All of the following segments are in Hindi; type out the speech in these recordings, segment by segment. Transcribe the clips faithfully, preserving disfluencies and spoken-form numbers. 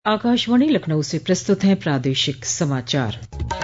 आकाशवाणी लखनऊ से प्रस्तुत हैं प्रादेशिक समाचार।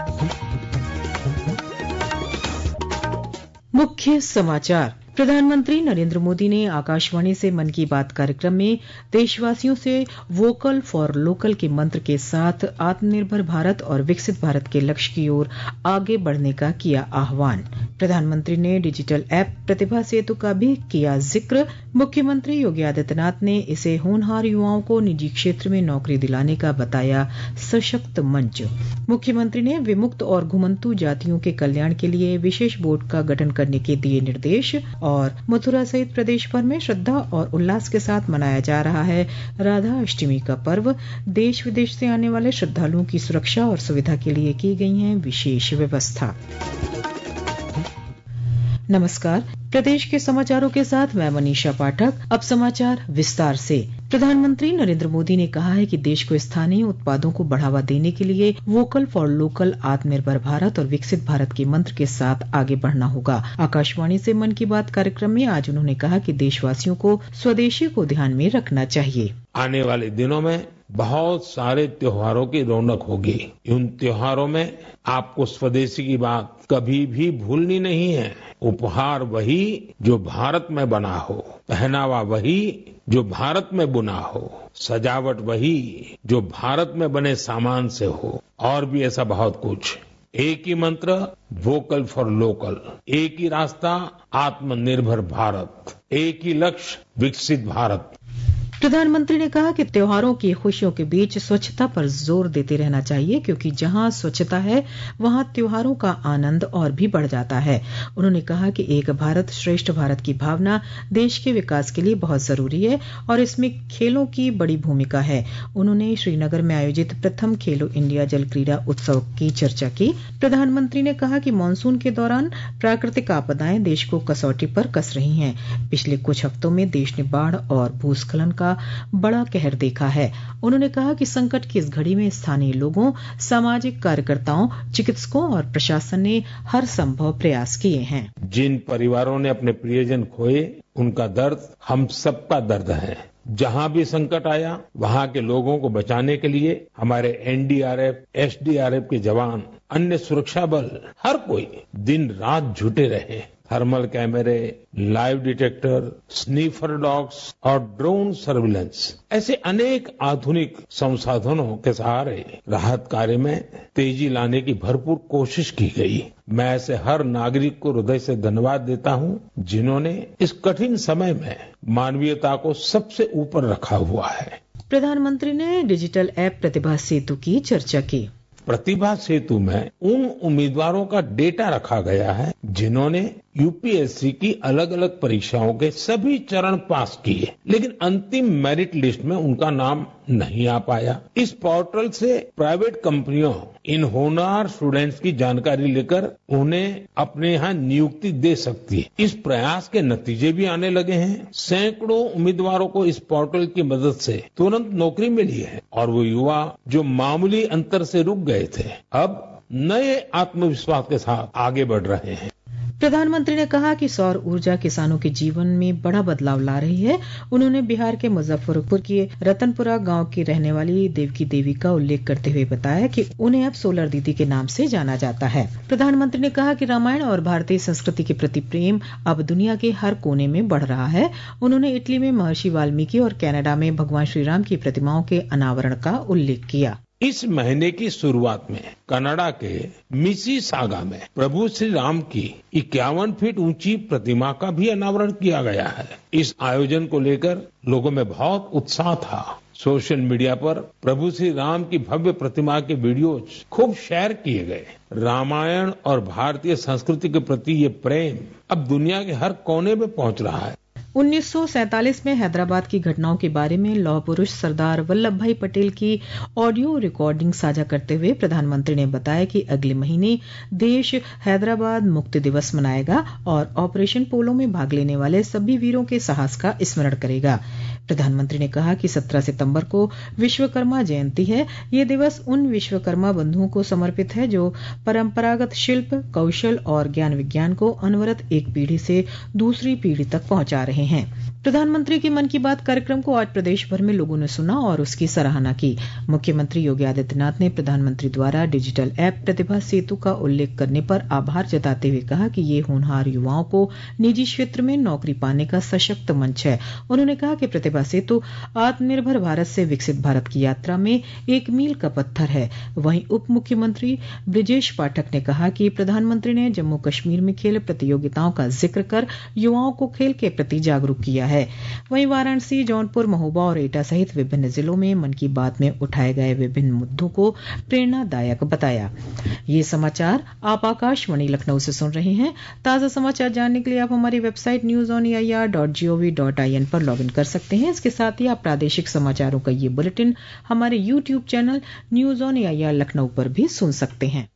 मुख्य समाचार। प्रधानमंत्री नरेंद्र मोदी ने आकाशवाणी से मन की बात कार्यक्रम में देशवासियों से वोकल फॉर लोकल के मंत्र के साथ आत्मनिर्भर भारत और विकसित भारत के लक्ष्य की ओर आगे बढ़ने का किया आह्वान। प्रधानमंत्री ने डिजिटल ऐप प्रतिभा सेतु का भी किया जिक्र। मुख्यमंत्री योगी आदित्यनाथ ने इसे होनहार युवाओं को निजी क्षेत्र में नौकरी दिलाने का बताया सशक्त मंच। मुख्यमंत्री ने विमुक्त और घुमंतू जातियों के कल्याण के लिए विशेष बोर्ड का गठन करने के दिए निर्देश। और मथुरा सहित प्रदेश भर में श्रद्धा और उल्लास के साथ मनाया जा रहा है राधा अष्टमी का पर्व। देश विदेश से आने वाले श्रद्धालुओं की सुरक्षा और सुविधा के लिए की गई है विशेष व्यवस्था। नमस्कार, प्रदेश के समाचारों के साथ मैं मनीषा पाठक। अब समाचार विस्तार से। प्रधानमंत्री नरेंद्र मोदी ने कहा है कि देश को स्थानीय उत्पादों को बढ़ावा देने के लिए वोकल फॉर लोकल, आत्मनिर्भर भारत और विकसित भारत के मंत्र के साथ आगे बढ़ना होगा। आकाशवाणी से मन की बात कार्यक्रम में आज उन्होंने कहा कि देशवासियों को स्वदेशी को ध्यान में रखना चाहिए। आने वाले दिनों में बहुत सारे त्योहारों की रौनक होगी। उन त्योहारों में आपको स्वदेशी की बात कभी भी भूलनी नहीं है। उपहार वही जो भारत में बना हो, पहनावा वही जो भारत में बुना हो, सजावट वही जो भारत में बने सामान से हो, और भी ऐसा बहुत कुछ। एक ही मंत्र वोकल फॉर लोकल, एक ही रास्ता आत्मनिर्भर भारत, एक ही लक्ष्य विकसित भारत। प्रधानमंत्री ने कहा कि त्योहारों की खुशियों के बीच स्वच्छता पर जोर देते रहना चाहिए, क्योंकि जहां स्वच्छता है वहां त्योहारों का आनंद और भी बढ़ जाता है। उन्होंने कहा कि एक भारत श्रेष्ठ भारत की भावना देश के विकास के लिए बहुत जरूरी है और इसमें खेलों की बड़ी भूमिका है। उन्होंने श्रीनगर में आयोजित प्रथम खेलो इंडिया जल क्रीड़ा उत्सव की चर्चा की। प्रधानमंत्री ने कहा कि मानसून के दौरान प्राकृतिक आपदाएं देश को कसौटी पर कस रही हैं। पिछले कुछ हफ्तों में देश ने बाढ़ और भूस्खलन का बड़ा कहर देखा है। उन्होंने कहा कि संकट की इस घड़ी में स्थानीय लोगों, सामाजिक कार्यकर्ताओं, चिकित्सकों और प्रशासन ने हर संभव प्रयास किए हैं। जिन परिवारों ने अपने प्रियजन खोए, उनका दर्द हम सबका दर्द है। जहां भी संकट आया, वहां के लोगों को बचाने के लिए हमारे एनडीआरएफ, एसडीआरएफ के जवान, अन्य सुरक्षा बल, हर कोई दिन रात जुटे रहे। थर्मल कैमरे, लाइव डिटेक्टर, स्नीफर डॉग्स और ड्रोन सर्विलेंस ऐसे अनेक आधुनिक संसाधनों के सहारे राहत कार्य में तेजी लाने की भरपूर कोशिश की गई। मैं ऐसे हर नागरिक को हृदय से धन्यवाद देता हूं, जिन्होंने इस कठिन समय में मानवीयता को सबसे ऊपर रखा हुआ है। प्रधानमंत्री ने डिजिटल ऐप प्रतिभा सेतु की चर्चा की। प्रतिभा सेतु में उन उम्मीदवारों का डेटा रखा गया है जिन्होंने यूपीएससी की अलग अलग परीक्षाओं के सभी चरण पास किए, लेकिन अंतिम मेरिट लिस्ट में उनका नाम नहीं आ पाया। इस पोर्टल से प्राइवेट कंपनियों इन होनहार स्टूडेंट्स की जानकारी लेकर उन्हें अपने यहाँ नियुक्ति दे सकती है। इस प्रयास के नतीजे भी आने लगे हैं। सैकड़ों उम्मीदवारों को इस पोर्टल की मदद से तुरंत नौकरी मिली है और वो युवा जो मामूली अंतर से रुक गए थे, अब नए आत्मविश्वास के साथ आगे बढ़ रहे हैं। प्रधानमंत्री ने कहा कि सौर ऊर्जा किसानों के जीवन में बड़ा बदलाव ला रही है। उन्होंने बिहार के मुजफ्फरपुर के रतनपुरा गांव की रहने वाली देवकी देवी का उल्लेख करते हुए बताया कि उन्हें अब सोलर दीदी के नाम से जाना जाता है। प्रधानमंत्री ने कहा कि रामायण और भारतीय संस्कृति के प्रति प्रेम अब दुनिया के हर कोने में बढ़ रहा है। उन्होंने इटली में महर्षि वाल्मीकि और कनाडा में भगवान श्रीराम की प्रतिमाओं के अनावरण का उल्लेख किया। इस महीने की शुरुआत में कनाडा के मिसिसागा में प्रभु श्री राम की इक्यावन फीट ऊंची प्रतिमा का भी अनावरण किया गया है। इस आयोजन को लेकर लोगों में बहुत उत्साह था। सोशल मीडिया पर प्रभु श्री राम की भव्य प्रतिमा के वीडियोज खूब शेयर किए गए। रामायण और भारतीय संस्कृति के प्रति ये प्रेम अब दुनिया के हर कोने में पहुंच रहा है। उन्नीस सौ सैंतालीस में हैदराबाद की घटनाओं के बारे में लौह पुरुष सरदार वल्लभ भाई पटेल की ऑडियो रिकॉर्डिंग साझा करते हुए प्रधानमंत्री ने बताया कि अगले महीने देश हैदराबाद मुक्ति दिवस मनाएगा और ऑपरेशन पोलो में भाग लेने वाले सभी वीरों के साहस का स्मरण करेगा। प्रधानमंत्री ने कहा कि सत्रह सितंबर को विश्वकर्मा जयंती है। ये दिवस उन विश्वकर्मा बंधुओं को समर्पित है जो परंपरागत शिल्प, कौशल और ज्ञान विज्ञान को अनवरत एक पीढ़ी से दूसरी पीढ़ी तक पहुंचा रहे हैं। प्रधानमंत्री के मन की बात कार्यक्रम को आज प्रदेश भर में लोगों ने सुना और उसकी सराहना की। मुख्यमंत्री योगी आदित्यनाथ ने प्रधानमंत्री द्वारा डिजिटल ऐप प्रतिभा सेतु का उल्लेख करने पर आभार जताते हुए कहा कि ये होनहार युवाओं को निजी क्षेत्र में नौकरी पाने का सशक्त मंच है। उन्होंने कहा कि प्रतिभा सेतु आत्मनिर्भर भारत से विकसित भारत की यात्रा में एक मील का पत्थर है। वहीं उप मुख्यमंत्री ब्रजेश पाठक ने कहा कि प्रधानमंत्री ने जम्मू कश्मीर में खेल प्रतियोगिताओं का जिक्र कर युवाओं को खेल के प्रति जागरूक किया है। वहीं वाराणसी, जौनपुर, महोबा और एटा सहित विभिन्न जिलों में मन की बात में उठाए गए विभिन्न मुद्दों को प्रेरणादायक बताया। ये समाचार आप आकाशवाणी लखनऊ से सुन रहे हैं। ताजा समाचार जानने के लिए आप हमारी website news on A I R dot G O V dot I N पर लॉग इन कर सकते हैं। इसके साथ ही आप प्रादेशिक समाचारों का ये बुलेटिन हमारे YouTube channel news on A I R Lucknow पर भी सुन सकते हैं।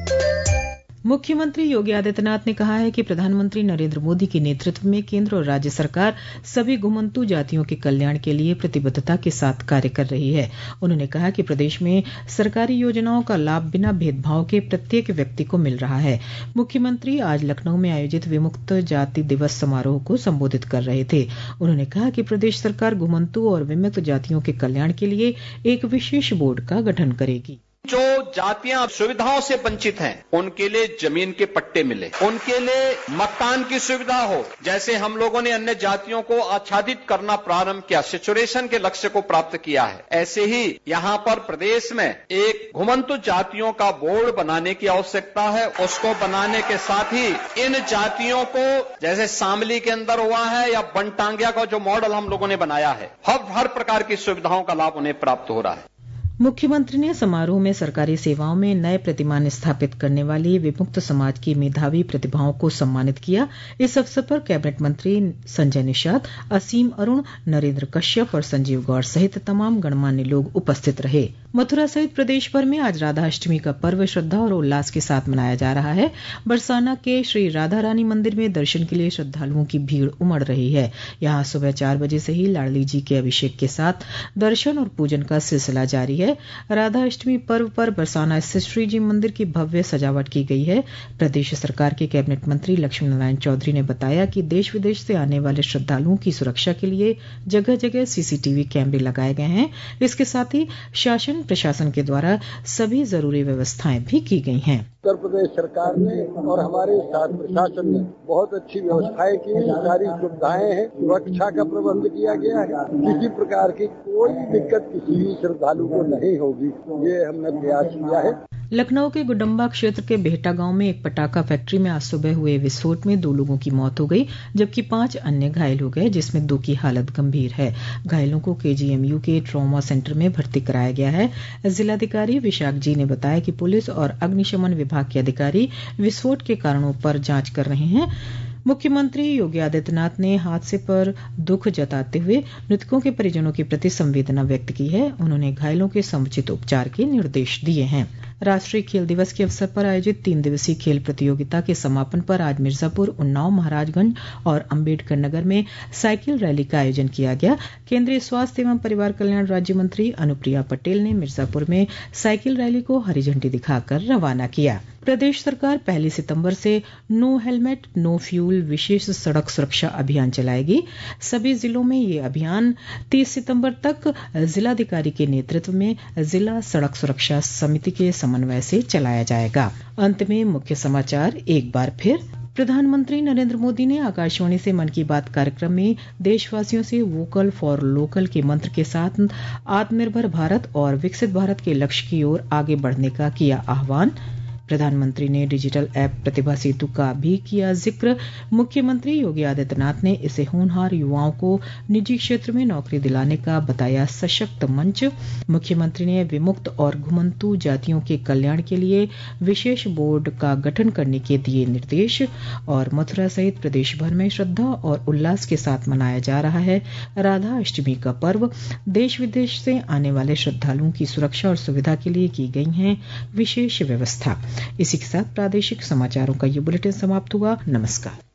मुख्यमंत्री योगी आदित्यनाथ ने कहा है कि प्रधानमंत्री नरेंद्र मोदी के नेतृत्व में केंद्र और राज्य सरकार सभी घुमंतू जातियों के कल्याण के लिए प्रतिबद्धता के साथ कार्य कर रही है। उन्होंने कहा कि प्रदेश में सरकारी योजनाओं का लाभ बिना भेदभाव के प्रत्येक व्यक्ति को मिल रहा है। मुख्यमंत्री आज लखनऊ में आयोजित विमुक्त जाति दिवस समारोह को संबोधित कर रहे थे। उन्होंने कहा कि प्रदेश सरकार घुमंतू और विमुक्त जातियों के कल्याण के लिए एक विशेष बोर्ड का गठन करेगी। जो जातियां सुविधाओं से वंचित हैं, उनके लिए जमीन के पट्टे मिले, उनके लिए मकान की सुविधा हो। जैसे हम लोगों ने अन्य जातियों को आच्छादित करना प्रारंभ किया, सेचुरेशन के लक्ष्य को प्राप्त किया है, ऐसे ही यहाँ पर प्रदेश में एक घुमंतु जातियों का बोर्ड बनाने की आवश्यकता है। उसको बनाने के साथ ही इन जातियों को, जैसे शामली के अंदर हुआ है या बनटांगिया का जो मॉडल हम लोगों ने बनाया है, हर हर प्रकार की सुविधाओं का लाभ उन्हें प्राप्त हो रहा है। मुख्यमंत्री ने समारोह में सरकारी सेवाओं में नए प्रतिमान स्थापित करने वाली विमुक्त समाज की मेधावी प्रतिभाओं को सम्मानित किया। इस अवसर पर कैबिनेट मंत्री संजय निषाद, असीम अरुण, नरेंद्र कश्यप और संजीव गौर सहित तमाम गणमान्य लोग उपस्थित रहे। मथुरा सहित प्रदेश भर में आज राधा अष्टमी का पर्व श्रद्धा और उल्लास के साथ मनाया जा रहा है। बरसाना के श्री राधा रानी मंदिर में दर्शन के लिए श्रद्धालुओं की भीड़ उमड़ रही है। यहाँ सुबह चार बजे से ही लाडली जी के अभिषेक के साथ दर्शन और पूजन का सिलसिला जारी है। राधा अष्टमी पर्व पर बरसाना स्थित श्री जी मंदिर की भव्य सजावट की गई है। प्रदेश सरकार के कैबिनेट मंत्री लक्ष्मी नारायण चौधरी ने बताया कि देश विदेश से आने वाले श्रद्धालुओं की सुरक्षा के लिए जगह जगह सीसीटीवी कैमरे लगाए गए हैं। इसके साथ ही शासन प्रशासन के द्वारा सभी जरूरी व्यवस्थाएं भी की गई हैं। उत्तर प्रदेश सरकार ने और हमारे शासन प्रशासन ने बहुत अच्छी व्यवस्थाएं की, सारी सुविधाएं हैं, सुरक्षा का प्रबंध किया गया है। किसी प्रकार की कोई दिक्कत किसी भी श्रद्धालु को नहीं होगी, ये हमने प्रयास किया है। लखनऊ के गुडम्बा क्षेत्र के बेहटा गांव में एक पटाखा फैक्ट्री में आज सुबह हुए विस्फोट में दो लोगों की मौत हो गई, जबकि पांच अन्य घायल हो गए, जिसमें दो की हालत गंभीर है। घायलों को केजीएमयू के ट्रॉमा सेंटर में भर्ती कराया गया है। जिलाधिकारी विशाख जी ने बताया कि पुलिस और अग्निशमन विभाग के अधिकारी विस्फोट के कारणों पर जांच कर रहे हैं। मुख्यमंत्री योगी आदित्यनाथ ने हादसे पर दुख जताते हुए मृतकों के परिजनों के प्रति संवेदना व्यक्त की है। उन्होंने घायलों के समुचित उपचार के निर्देश दिए हैं। राष्ट्रीय खेल दिवस के अवसर पर आयोजित तीन दिवसीय खेल प्रतियोगिता के समापन पर आज मिर्जापुर, उन्नाव, महाराजगंज और अम्बेडकर नगर में साइकिल रैली का आयोजन किया गया। केंद्रीय स्वास्थ्य एवं परिवार कल्याण राज्य मंत्री अनुप्रिया पटेल ने मिर्जापुर में साइकिल रैली को हरी झंडी दिखाकर रवाना किया। प्रदेश सरकार पहली सितंबर से नो हेलमेट नो फ्यूल विशेष सड़क सुरक्षा अभियान चलाएगी। सभी जिलों में ये अभियान तीस सितंबर तक जिलाधिकारी के नेतृत्व में जिला सड़क सुरक्षा समिति के समन्वय से चलाया जाएगा। अंत में मुख्य समाचार एक बार फिर। प्रधानमंत्री नरेंद्र मोदी ने आकाशवाणी से मन की बात कार्यक्रम में देशवासियों से वोकल फॉर लोकल के मंत्र के साथ आत्मनिर्भर भारत और विकसित भारत के लक्ष्य की ओर आगे बढ़ने का किया आह्वान। प्रधानमंत्री ने डिजिटल ऐप प्रतिभा सेतु का भी किया जिक्र। मुख्यमंत्री योगी आदित्यनाथ ने इसे होनहार युवाओं को निजी क्षेत्र में नौकरी दिलाने का बताया सशक्त मंच। मुख्यमंत्री ने विमुक्त और घुमंतू जातियों के कल्याण के लिए विशेष बोर्ड का गठन करने के दिए निर्देश। और मथुरा सहित प्रदेश भर में श्रद्धा और उल्लास के साथ मनाया जा रहा है राधा अष्टमी का पर्व। देश विदेश से आने वाले श्रद्धालुओं की सुरक्षा और सुविधा के लिए की गई है विशेष व्यवस्था। इसी के साथ प्रादेशिक समाचारों का ये बुलेटिन समाप्त हुआ। नमस्कार।